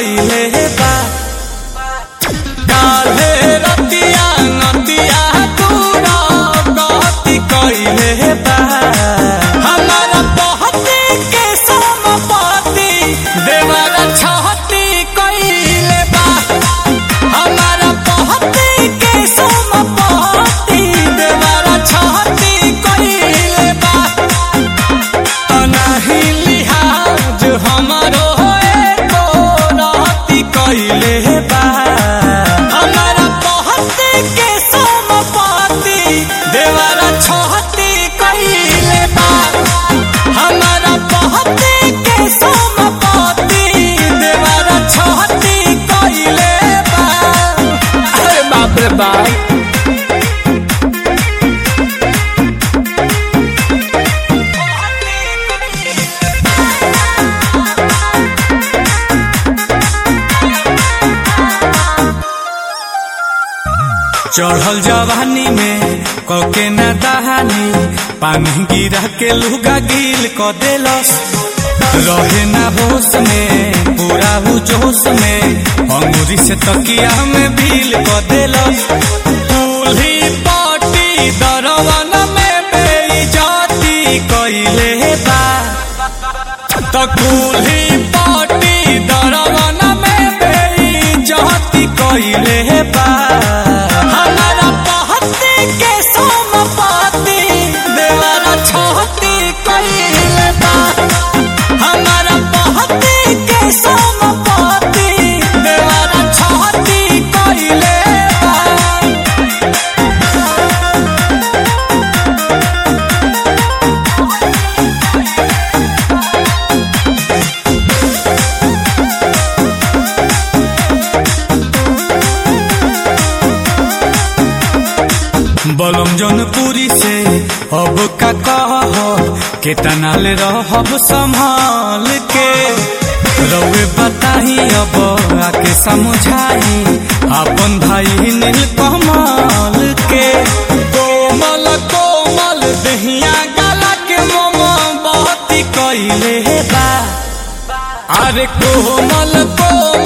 कइले बा काहे रतिया नतिया तूरा गति कइले बा हमारा पहती के समपति देवरा छहती कइले बा हमारा पहती के समपति देवरा छहती कइले बा अनाही लिहाज हमारो एको रहती कइले बा हमारा पहती के समपति देवरा छहती कइले बा हमारा पहती के समपति देवरा छहती कइले बा। अरे बाप रे बाप। चढ़ल जवानी में कके न दहानी पानी गिरा के लुगा गिल क देलस रहे ना होश में पूरा हु जोश में अंगूरी से तकिया में भील क देलस दूल्ही पाटी दरवन में बेइज्जती कइले बा त दूल्ही पाटी दरवन में बेइज्जती कइले बा हमारा पहती के समपति देवरा छहती कइले बा हमारा पहती के समपति देवरा छहती कइले बा। बलम जौनपुरी से अब का कह केतना ले रहब संभाल के रउए बताही अब आके समझाई अपन भाई नील कमल के कोमल कोमल दहिया गला के मोम बहती कइले बा अरे कोमल कोमल